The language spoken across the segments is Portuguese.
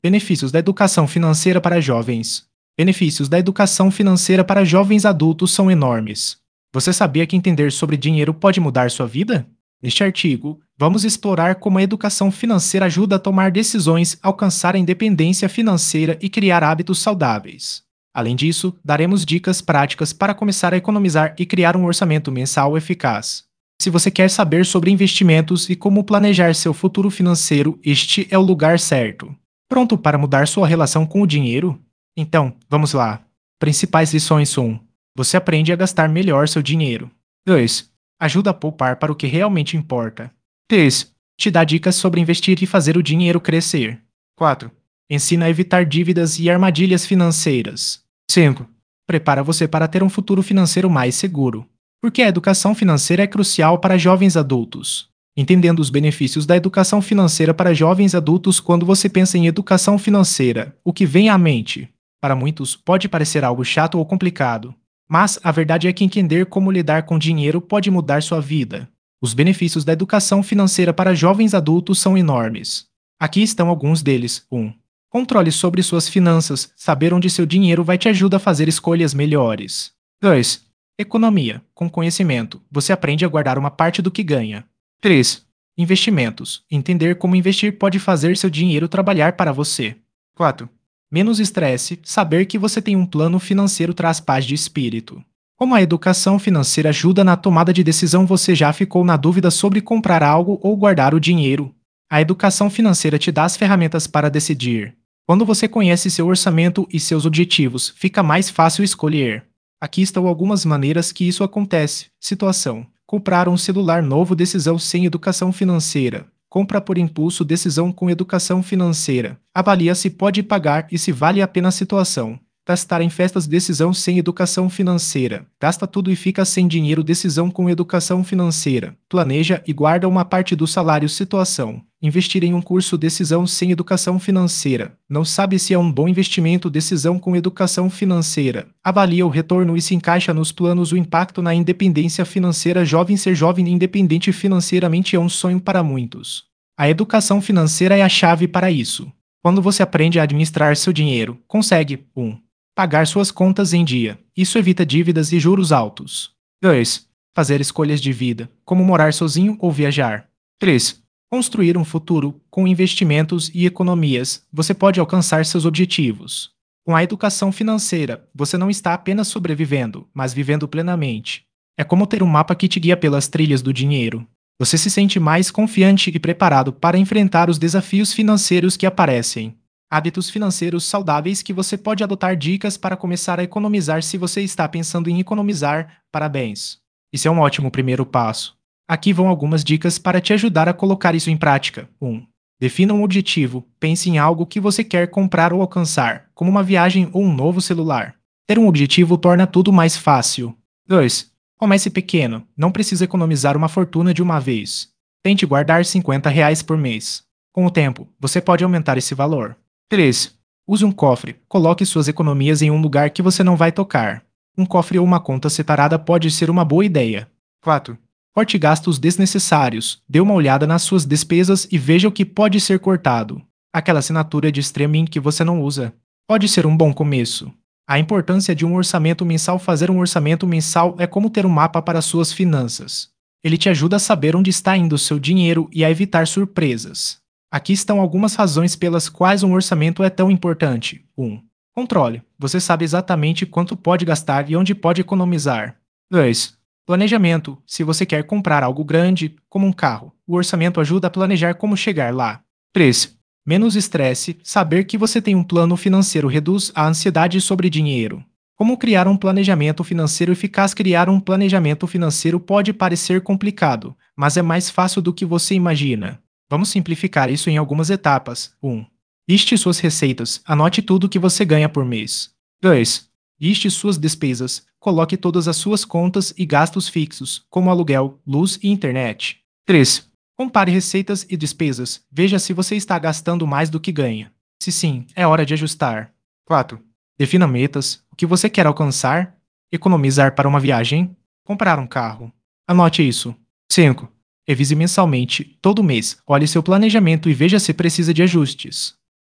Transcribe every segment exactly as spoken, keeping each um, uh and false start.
Benefícios da educação financeira para jovens. Benefícios da educação financeira para jovens adultos são enormes. Você sabia que entender sobre dinheiro pode mudar sua vida? Neste artigo, vamos explorar como a educação financeira ajuda a tomar decisões, alcançar a independência financeira e criar hábitos saudáveis. Além disso, daremos dicas práticas para começar a economizar e criar um orçamento mensal eficaz. Se você quer saber sobre investimentos e como planejar seu futuro financeiro, este é o lugar certo. Pronto para mudar sua relação com o dinheiro? Então, vamos lá. Principais lições um. Você aprende a gastar melhor seu dinheiro. dois. Ajuda a poupar para o que realmente importa. três. Te dá dicas sobre investir e fazer o dinheiro crescer. quatro. Ensina a evitar dívidas e armadilhas financeiras. cinco. Prepara você para ter um futuro financeiro mais seguro. Porque a educação financeira é crucial para jovens adultos. Entendendo os benefícios da educação financeira para jovens adultos. Quando você pensa em educação financeira, o que vem à mente? Para muitos, pode parecer algo chato ou complicado. Mas a verdade é que entender como lidar com dinheiro pode mudar sua vida. Os benefícios da educação financeira para jovens adultos são enormes. Aqui estão alguns deles. um. Controle sobre suas finanças. Saber onde seu dinheiro vai te ajuda a fazer escolhas melhores. dois. Economia. Com conhecimento, você aprende a guardar uma parte do que ganha. três. Investimentos. Entender como investir pode fazer seu dinheiro trabalhar para você. quatro. Menos estresse. Saber que você tem um plano financeiro traz paz de espírito. Como a educação financeira ajuda na tomada de decisão, você já ficou na dúvida sobre comprar algo ou guardar o dinheiro? A educação financeira te dá as ferramentas para decidir. Quando você conhece seu orçamento e seus objetivos, fica mais fácil escolher. Aqui estão algumas maneiras que isso acontece. Situação: comprar um celular novo, decisão sem educação financeira. Compra por impulso, decisão com educação financeira. Avalia se pode pagar e se vale a pena a situação. Gastar em festas, decisão sem educação financeira. Gasta tudo e fica sem dinheiro, decisão com educação financeira. Planeja e guarda uma parte do salário, situação. Investir em um curso, decisão sem educação financeira. Não sabe se é um bom investimento, decisão com educação financeira. Avalia o retorno e se encaixa nos planos. O impacto na independência financeira. Jovem, ser jovem e independente financeiramente é um sonho para muitos. A educação financeira é a chave para isso. Quando você aprende a administrar seu dinheiro, consegue um. Pagar suas contas em dia. Isso evita dívidas e juros altos. dois. Fazer escolhas de vida, como morar sozinho ou viajar. três. Construir um futuro. Com investimentos e economias, você pode alcançar seus objetivos. Com a educação financeira, você não está apenas sobrevivendo, mas vivendo plenamente. É como ter um mapa que te guia pelas trilhas do dinheiro. Você se sente mais confiante e preparado para enfrentar os desafios financeiros que aparecem. Hábitos financeiros saudáveis que você pode adotar. Dicas para começar a economizar. Se você está pensando em economizar, parabéns! Isso é um ótimo primeiro passo. Aqui vão algumas dicas para te ajudar a colocar isso em prática. um. Defina um objetivo. Pense em algo que você quer comprar ou alcançar, como uma viagem ou um novo celular. Ter um objetivo torna tudo mais fácil. dois. Comece pequeno. Não precisa economizar uma fortuna de uma vez. Tente guardar cinquenta reais por mês. Com o tempo, você pode aumentar esse valor. três. Use um cofre. Coloque suas economias em um lugar que você não vai tocar. Um cofre ou uma conta separada pode ser uma boa ideia. quatro. Corte gastos desnecessários. Dê uma olhada nas suas despesas e veja o que pode ser cortado. Aquela assinatura de streaming que você não usa. Pode ser um bom começo. A importância de um orçamento mensal. Fazer um orçamento mensal é como ter um mapa para suas finanças. Ele te ajuda a saber onde está indo o seu dinheiro e a evitar surpresas. Aqui estão algumas razões pelas quais um orçamento é tão importante. um. Controle. Você sabe exatamente quanto pode gastar e onde pode economizar. dois. Planejamento. Se você quer comprar algo grande, como um carro, o orçamento ajuda a planejar como chegar lá. três. Menos estresse. Saber que você tem um plano financeiro reduz a ansiedade sobre dinheiro. Como criar um planejamento financeiro eficaz? Criar um planejamento financeiro pode parecer complicado, mas é mais fácil do que você imagina. Vamos simplificar isso em algumas etapas. um. Liste suas receitas. Anote tudo que você ganha por mês. dois. Liste suas despesas. Coloque todas as suas contas e gastos fixos, como aluguel, luz e internet. três. Compare receitas e despesas. Veja se você está gastando mais do que ganha. Se sim, é hora de ajustar. quatro. Defina metas. O que você quer alcançar? Economizar para uma viagem? Comprar um carro? Anote isso. cinco. Revise mensalmente, todo mês. Olhe seu planejamento e veja se precisa de ajustes.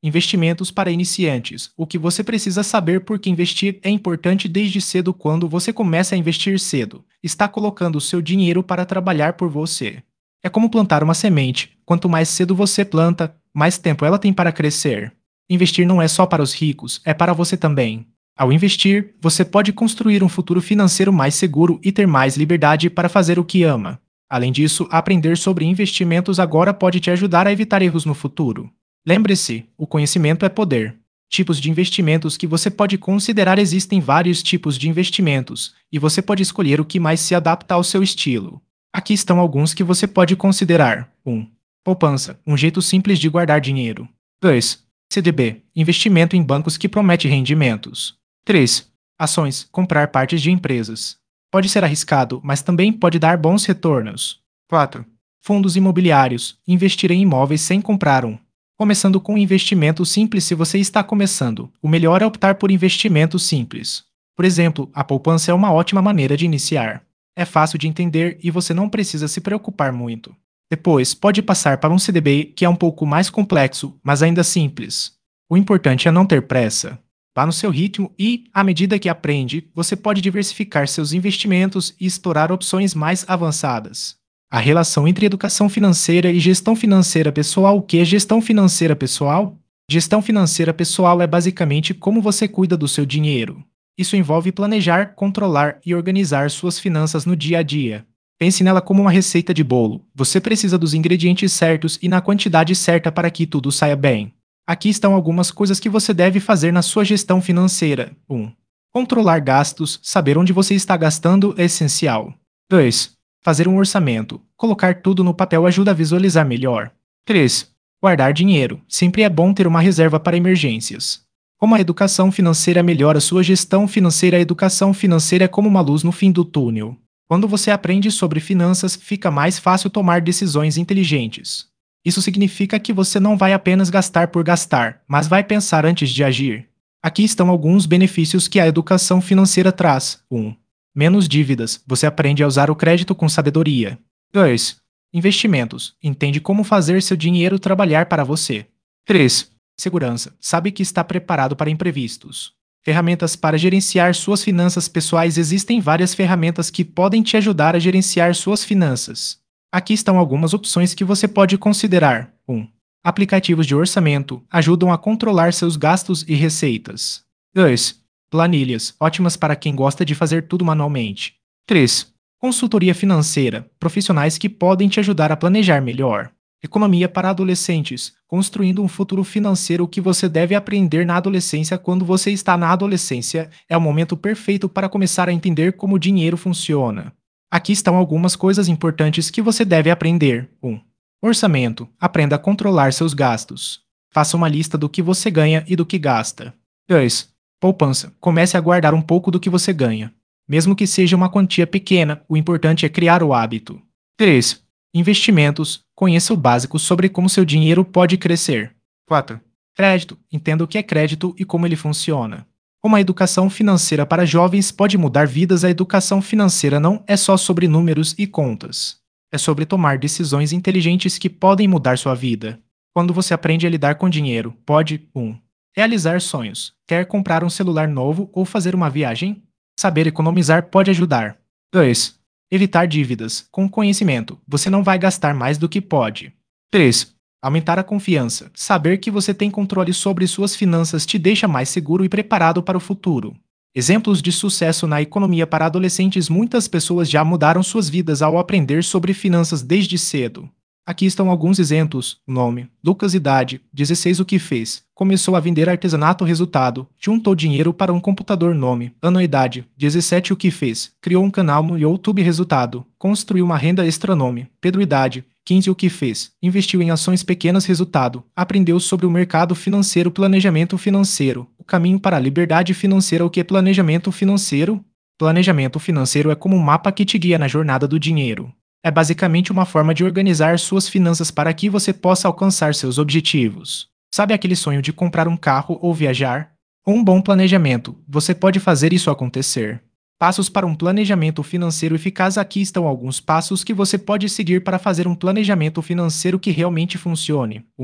Investimentos para iniciantes. O que você precisa saber porque investir é importante desde cedo quando você começa a investir cedo. Está colocando o seu dinheiro para trabalhar por você. É como plantar uma semente. Quanto mais cedo você planta, mais tempo ela tem para crescer. Investir não é só para os ricos, é para você também. Ao investir, você pode construir um futuro financeiro mais seguro e ter mais liberdade para fazer o que ama. Além disso, aprender sobre investimentos agora pode te ajudar a evitar erros no futuro. Lembre-se, o conhecimento é poder. Tipos de investimentos que você pode considerar. Existem vários tipos de investimentos, e você pode escolher o que mais se adapta ao seu estilo. Aqui estão alguns que você pode considerar. um. Poupança, um jeito simples de guardar dinheiro. dois. C D B, investimento em bancos que promete rendimentos. três. Ações, comprar partes de empresas. Pode ser arriscado, mas também pode dar bons retornos. quatro. Fundos imobiliários, investir em imóveis sem comprar um. Começando com um investimento simples. Se você está começando, o melhor é optar por investimentos simples. Por exemplo, a poupança é uma ótima maneira de iniciar. É fácil de entender e você não precisa se preocupar muito. Depois, pode passar para um C D B que é um pouco mais complexo, mas ainda simples. O importante é não ter pressa. Vá no seu ritmo e, à medida que aprende, você pode diversificar seus investimentos e explorar opções mais avançadas. A relação entre educação financeira e gestão financeira pessoal. O que é gestão financeira pessoal? Gestão financeira pessoal é basicamente como você cuida do seu dinheiro. Isso envolve planejar, controlar e organizar suas finanças no dia a dia. Pense nela como uma receita de bolo. Você precisa dos ingredientes certos e na quantidade certa para que tudo saia bem. Aqui estão algumas coisas que você deve fazer na sua gestão financeira. um. Controlar gastos. Saber onde você está gastando é essencial. dois. Fazer um orçamento. Colocar tudo no papel ajuda a visualizar melhor. três. Guardar dinheiro. Sempre é bom ter uma reserva para emergências. Como a educação financeira melhora sua gestão financeira? A educação financeira é como uma luz no fim do túnel. Quando você aprende sobre finanças, fica mais fácil tomar decisões inteligentes. Isso significa que você não vai apenas gastar por gastar, mas vai pensar antes de agir. Aqui estão alguns benefícios que a educação financeira traz. um. Menos dívidas. Você aprende a usar o crédito com sabedoria. dois. Investimentos. Entende como fazer seu dinheiro trabalhar para você. três. Segurança. Sabe que está preparado para imprevistos. Ferramentas para gerenciar suas finanças pessoais. Existem várias ferramentas que podem te ajudar a gerenciar suas finanças. Aqui estão algumas opções que você pode considerar. um. Aplicativos de orçamento ajudam a controlar seus gastos e receitas. dois. Planilhas, ótimas para quem gosta de fazer tudo manualmente. três. Consultoria financeira, profissionais que podem te ajudar a planejar melhor. Economia para adolescentes, construindo um futuro financeiro. O que você deve aprender na adolescência. Quando você está na adolescência, é o momento perfeito para começar a entender como o dinheiro funciona. Aqui estão algumas coisas importantes que você deve aprender. um. Orçamento. Aprenda a controlar seus gastos. Faça uma lista do que você ganha e do que gasta. dois. Poupança. Comece a guardar um pouco do que você ganha. Mesmo que seja uma quantia pequena, o importante é criar o hábito. três. Investimentos. Conheça o básico sobre como seu dinheiro pode crescer. quatro. Crédito. Entenda o que é crédito e como ele funciona. Como a educação financeira para jovens pode mudar vidas. A educação financeira não é só sobre números e contas. É sobre tomar decisões inteligentes que podem mudar sua vida. Quando você aprende a lidar com dinheiro, pode um. Realizar sonhos. Quer comprar um celular novo ou fazer uma viagem? Saber economizar pode ajudar. dois. Evitar dívidas. Com conhecimento, você não vai gastar mais do que pode. três. Aumentar a confiança. Saber que você tem controle sobre suas finanças te deixa mais seguro e preparado para o futuro. Exemplos de sucesso na economia para adolescentes. Muitas pessoas já mudaram suas vidas ao aprender sobre finanças desde cedo. Aqui estão alguns exemplos. Nome: Lucas. Idade: dezesseis. O que fez? Começou a vender artesanato. Resultado: juntou dinheiro para um computador. Nome: ano. Idade: dezessete. O que fez? Criou um canal no YouTube. Resultado: construiu uma renda extra. Nome: Pedro. Idade: quinze. O que fez? Investiu em ações pequenas. Resultado: aprendeu sobre o mercado financeiro. Planejamento financeiro. O caminho para a liberdade financeira. O que é planejamento financeiro? Planejamento financeiro é como um mapa que te guia na jornada do dinheiro. É basicamente uma forma de organizar suas finanças para que você possa alcançar seus objetivos. Sabe aquele sonho de comprar um carro ou viajar? Com um bom planejamento, você pode fazer isso acontecer. Passos para um planejamento financeiro eficaz. Aqui estão alguns passos que você pode seguir para fazer um planejamento financeiro que realmente funcione. um.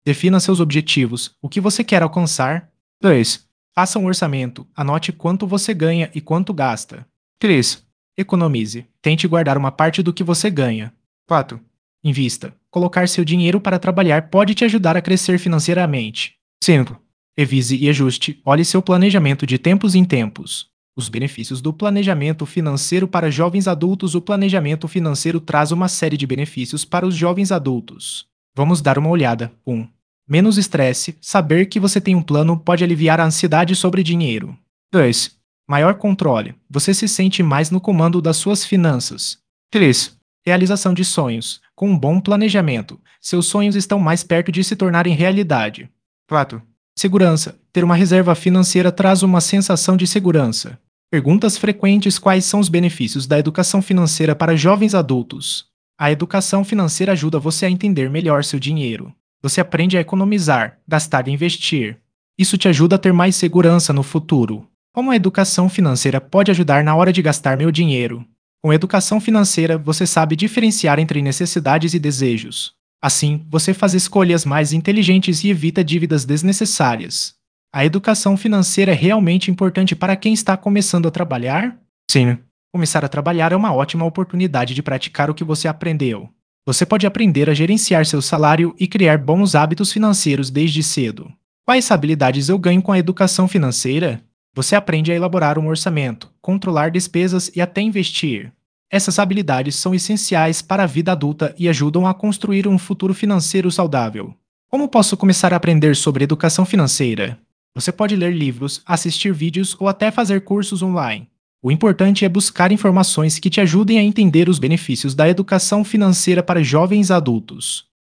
Defina seus objetivos, o que você quer alcançar. dois. Faça um orçamento, anote quanto você ganha e quanto gasta. três. Economize, tente guardar uma parte do que você ganha. quatro. Invista. Colocar seu dinheiro para trabalhar pode te ajudar a crescer financeiramente. cinco. Revise e ajuste, olhe seu planejamento de tempos em tempos. Os benefícios do planejamento financeiro para jovens adultos. O planejamento financeiro traz uma série de benefícios para os jovens adultos. Vamos dar uma olhada. um. Menos estresse. Saber que você tem um plano pode aliviar a ansiedade sobre dinheiro. dois. Maior controle. Você se sente mais no comando das suas finanças. três. Realização de sonhos. Com um bom planejamento, seus sonhos estão mais perto de se tornarem realidade. quatro. Segurança. Ter uma reserva financeira traz uma sensação de segurança. Perguntas frequentes: quais são os benefícios da educação financeira para jovens adultos? A educação financeira ajuda você a entender melhor seu dinheiro. Você aprende a economizar, gastar e investir. Isso te ajuda a ter mais segurança no futuro. Como a educação financeira pode ajudar na hora de gastar meu dinheiro? Com educação financeira, você sabe diferenciar entre necessidades e desejos. Assim, você faz escolhas mais inteligentes e evita dívidas desnecessárias. A educação financeira é realmente importante para quem está começando a trabalhar? Sim. Começar a trabalhar é uma ótima oportunidade de praticar o que você aprendeu. Você pode aprender a gerenciar seu salário e criar bons hábitos financeiros desde cedo. Quais habilidades eu ganho com a educação financeira? Você aprende a elaborar um orçamento, controlar despesas e até investir. Essas habilidades são essenciais para a vida adulta e ajudam a construir um futuro financeiro saudável. Como posso começar a aprender sobre educação financeira? Você pode ler livros, assistir vídeos ou até fazer cursos online. O importante é buscar informações que te ajudem a entender os benefícios da educação financeira para jovens adultos.